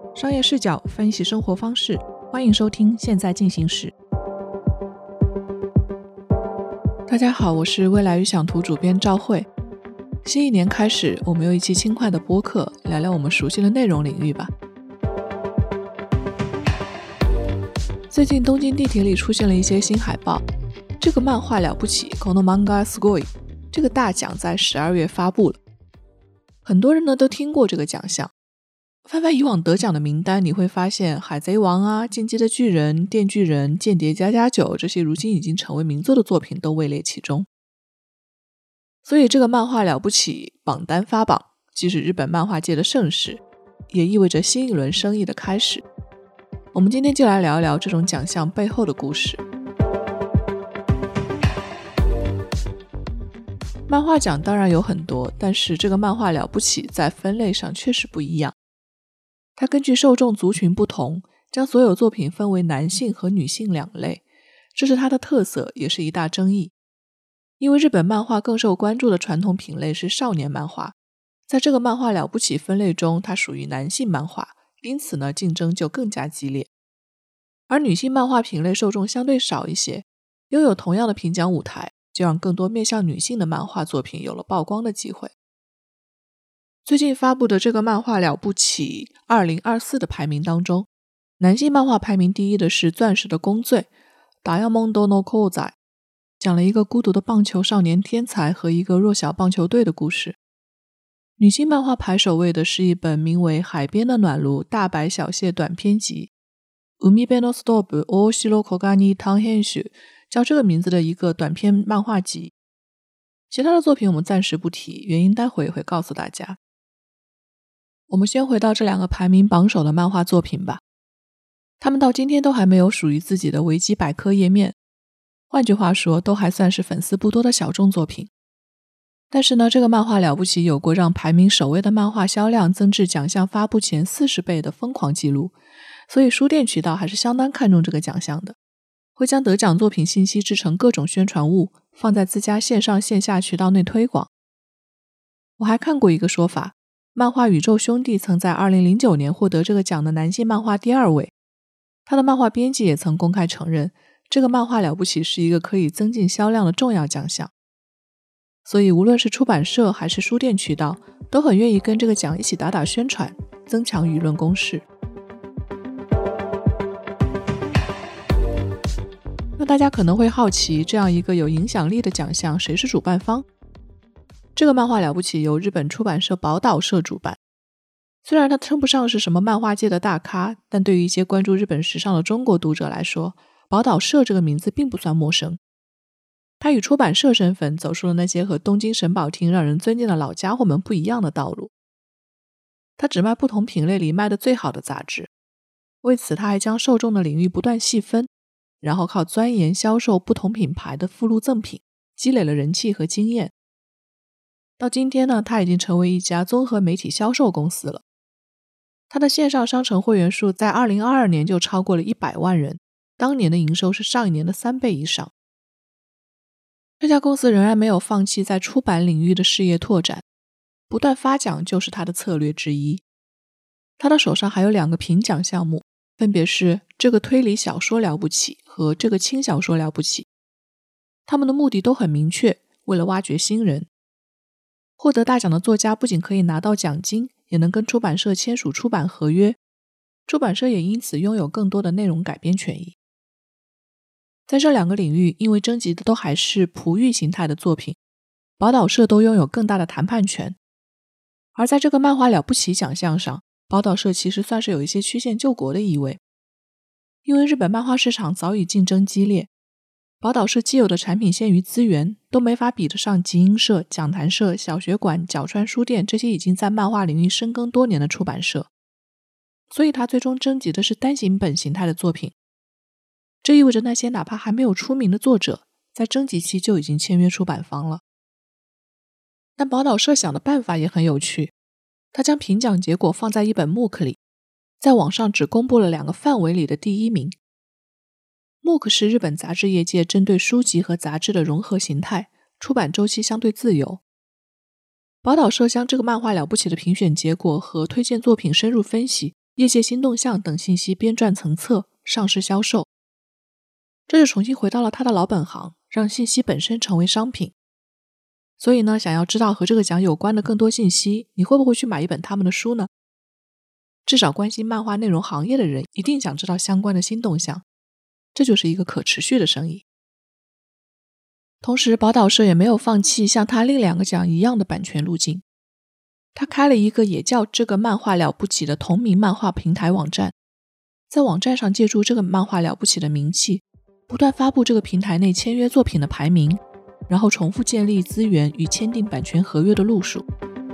商业视角分析生活方式，欢迎收听现在进行时。大家好，我是未来预想图主编赵慧。新一年开始，我们有一期轻快的播客，聊聊我们熟悉的内容领域吧。最近东京地铁里出现了一些新海报，这个漫画了不起，この漫画すごい，这个大奖在12月发布了。很多人呢都听过这个奖项，翻翻以往得奖的名单，你会发现海贼王啊、进击的巨人、电锯人、间谍++9这些如今已经成为名作的作品都位列其中。所以这个漫画了不起榜单发榜，既是日本漫画界的盛事，也意味着新一轮生意的开始。我们今天就来聊一聊这种奖项背后的故事。漫画奖当然有很多，但是这个漫画了不起在分类上确实不一样。它根据受众族群不同，将所有作品分为男性和女性两类，这是它的特色，也是一大争议。因为日本漫画更受关注的传统品类是少年漫画，在这个漫画了不起分类中，它属于男性漫画，因此呢，竞争就更加激烈。而女性漫画品类受众相对少一些，拥有同样的评奖舞台，就让更多面向女性的漫画作品有了曝光的机会。最近发布的这个漫画了不起2024的排名当中，男性漫画排名第一的是《钻石的公罪》Diamond no Kozai， 讲了一个孤独的棒球少年天才和一个弱小棒球队的故事。女性漫画排首位的是一本名为《海边的暖炉大白小蟹短篇集》海辺のストーブ大城小金短編集，叫这个名字的一个短篇漫画集。其他的作品我们暂时不提，原因待会也会告诉大家。我们先回到这两个排名榜首的漫画作品吧。他们到今天都还没有属于自己的维基百科页面，换句话说，都还算是粉丝不多的小众作品。但是呢，这个漫画了不起有过让排名首位的漫画销量增至奖项发布前40倍的疯狂记录，所以书店渠道还是相当看重这个奖项的，会将得奖作品信息制成各种宣传物，放在自家线上线下渠道内推广。我还看过一个说法，漫画宇宙兄弟曾在2009年获得这个奖的男性漫画第2位，他的漫画编辑也曾公开承认，这个漫画了不起是一个可以增进销量的重要奖项。所以无论是出版社还是书店渠道，都很愿意跟这个奖一起打打宣传，增强舆论攻势。那大家可能会好奇，这样一个有影响力的奖项，谁是主办方？这个漫画了不起由日本出版社宝岛社主办。虽然它称不上是什么漫画界的大咖，但对于一些关注日本时尚的中国读者来说，宝岛社这个名字并不算陌生。它以出版社身份走出了那些和东京神保町让人尊敬的老家伙们不一样的道路。它只卖不同品类里卖的最好的杂志，为此它还将受众的领域不断细分，然后靠钻研销售不同品牌的附录赠品，积累了人气和经验。到今天呢，它已经成为一家综合媒体销售公司了。它的线上商城会员数在2022年就超过了100万人，当年的营收是上一年的3倍以上。这家公司仍然没有放弃在出版领域的事业拓展，不断发奖就是它的策略之一。它的手上还有2个评奖项目，分别是这个推理小说了不起和这个轻小说了不起。他们的目的都很明确，为了挖掘新人。获得大奖的作家不仅可以拿到奖金，也能跟出版社签署出版合约，出版社也因此拥有更多的内容改编权益。在这2个领域，因为征集的都还是璞玉形态的作品，宝岛社都拥有更大的谈判权。而在这个漫画了不起奖项上，宝岛社其实算是有一些曲线救国的意味。因为日本漫画市场早已竞争激烈，宝岛社既有的产品线与资源都没法比得上集英社、讲谈社、小学馆、角川书店这些已经在漫画领域深耕多年的出版社，所以它最终征集的是单行本形态的作品。这意味着那些哪怕还没有出名的作者，在征集期就已经签约出版方了。但宝岛社想的办法也很有趣，他将评奖结果放在一本 MOOC 里，在网上只公布了2个范围里的第1名。MOOC 是日本杂志业界针对书籍和杂志的融合形态，出版周期相对自由。宝岛社将这个漫画了不起的评选结果和推荐作品深入分析， 业界新动向等信息编撰成册，上市销售。这就重新回到了他的老本行，让信息本身成为商品。所以呢，想要知道和这个奖有关的更多信息，你会不会去买一本他们的书呢？至少关心漫画内容行业的人一定想知道相关的新动向，这就是一个可持续的生意。同时，宝岛社也没有放弃像他另2个奖一样的版权路径，他开了一个也叫这个漫画了不起的同名漫画平台网站，在网站上借助这个漫画了不起的名气，不断发布这个平台内签约作品的排名，然后重复建立资源与签订版权合约的路数。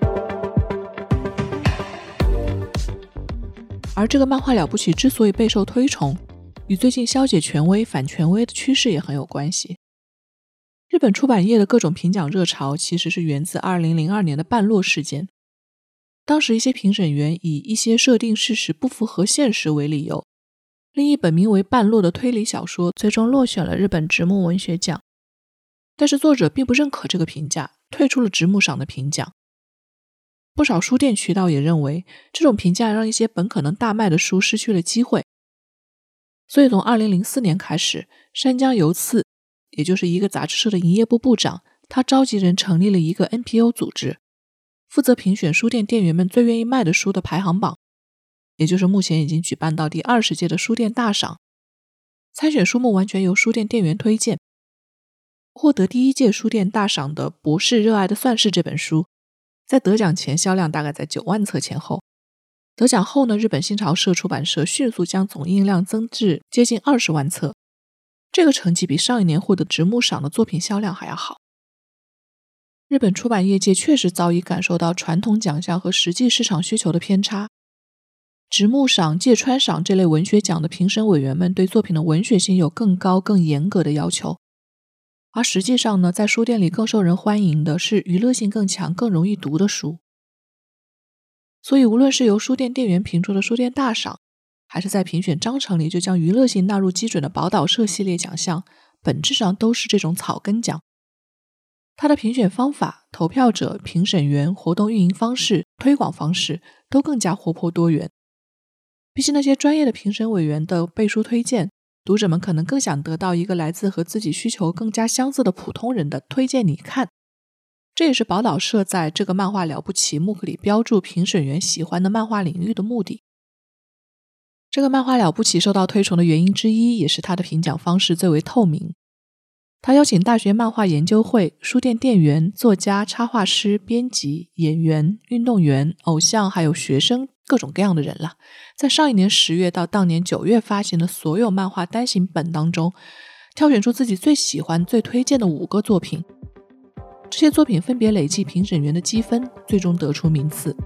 而这个漫画了不起之所以备受推崇，与最近消解权威反权威的趋势也很有关系。日本出版业的各种评奖热潮其实是源自2002年的半落事件。当时一些评审员以一些设定事实不符合现实为理由，另一本名为《半落》的推理小说最终落选了日本直木文学奖。但是作者并不认可这个评价，退出了直木赏的评奖。不少书店渠道也认为，这种评价让一些本可能大卖的书失去了机会。所以从2004年开始，山江由次，也就是一个杂志社的营业部部长，他召集人成立了一个 NPO 组织，负责评选书店店员们最愿意卖的书的排行榜，也就是目前已经举办到第20届的书店大赏。参选书目完全由书店店员推荐。获得第1届书店大赏的《博士热爱的算式》这本书，在得奖前销量大概在9万册前后。得奖后呢，日本新潮社出版社迅速将总印量增至接近20万册，这个成绩比上一年获得直木赏的作品销量还要好。日本出版业界确实早已感受到传统奖项和实际市场需求的偏差。直木赏、芥川赏这类文学奖的评审委员们对作品的文学性有更高、更严格的要求。而实际上呢，在书店里更受人欢迎的是娱乐性更强、更容易读的书。所以无论是由书店店员评出的书店大赏，还是在评选章程里就将娱乐性纳入基准的宝岛社系列奖项，本质上都是这种草根奖。它的评选方法、投票者、评审员、活动运营方式、推广方式都更加活泼多元。比起那些专业的评审委员的背书推荐，读者们可能更想得到一个来自和自己需求更加相似的普通人的推荐你看。这也是宝岛社在这个漫画了不起MOOC里标注评审员喜欢的漫画领域的目的。这个漫画了不起受到推崇的原因之一，也是它的评奖方式最为透明。他邀请大学漫画研究会、书店店员、作家、插画师、编辑、演员、运动员、偶像还有学生，各种各样的人了，在上一年10月到当年9月发行的所有漫画单行本当中，挑选出自己最喜欢、最推荐的5个作品。这些作品分别累计评审员的积分，最终得出名次。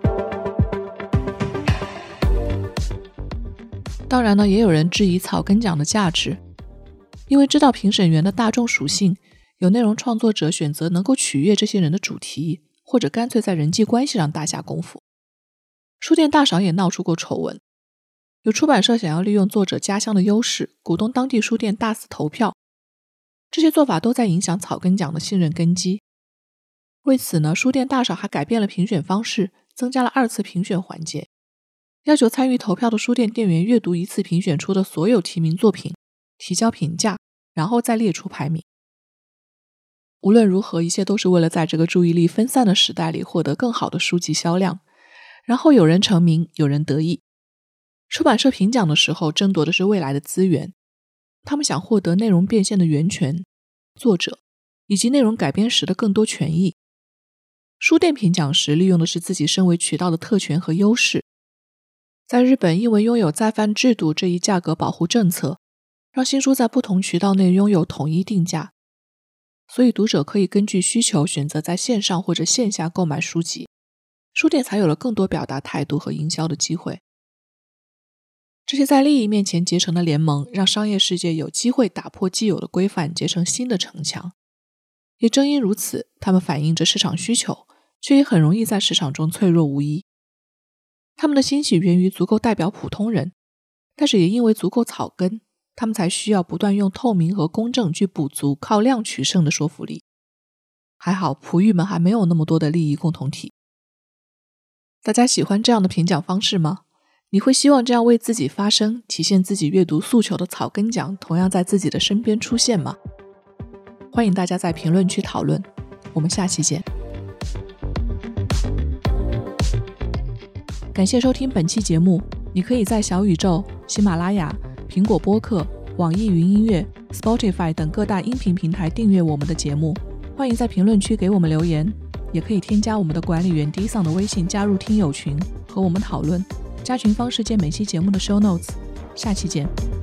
当然呢，也有人质疑草根奖的价值，因为知道评审员的大众属性，有内容创作者选择能够取悦这些人的主题，或者干脆在人际关系上大下功夫。书店大赏也闹出过丑闻，有出版社想要利用作者家乡的优势，鼓动当地书店大肆投票，这些做法都在影响草根奖的信任根基。为此呢，书店大赏还改变了评选方式，增加了2次评选环节，要求参与投票的书店店员阅读1次评选出的所有提名作品，提交评价，然后再列出排名。无论如何，一切都是为了在这个注意力分散的时代里获得更好的书籍销量。然后有人成名，有人得意。出版社评奖的时候争夺的是未来的资源，他们想获得内容变现的源泉、作者以及内容改编时的更多权益。书店评奖时利用的是自己身为渠道的特权和优势。在日本，因为拥有再贩制度这一价格保护政策，让新书在不同渠道内拥有统一定价，所以读者可以根据需求选择在线上或者线下购买书籍，书店才有了更多表达态度和营销的机会。这些在利益面前结成的联盟，让商业世界有机会打破既有的规范，结成新的城墙。也正因如此，他们反映着市场需求，却也很容易在市场中脆弱无依。他们的兴起源于足够代表普通人，但是也因为足够草根，他们才需要不断用透明和公正去补足靠量取胜的说服力。还好璞玉们还没有那么多的利益共同体。大家喜欢这样的评奖方式吗？ 你会希望这样为自己发声、体现自己阅读诉求的草根奖同样在自己的身边出现吗？欢迎大家在评论区讨论，我们下期见。感谢收听本期节目，你可以在小宇宙、喜马拉雅、苹果播客、网易云音乐、Spotify 等各大音频平台订阅我们的节目。欢迎在评论区给我们留言，也可以添加我们的管理员 D 桑的微信加入听友群和我们讨论。加群方式见每期节目的 show notes。下期见。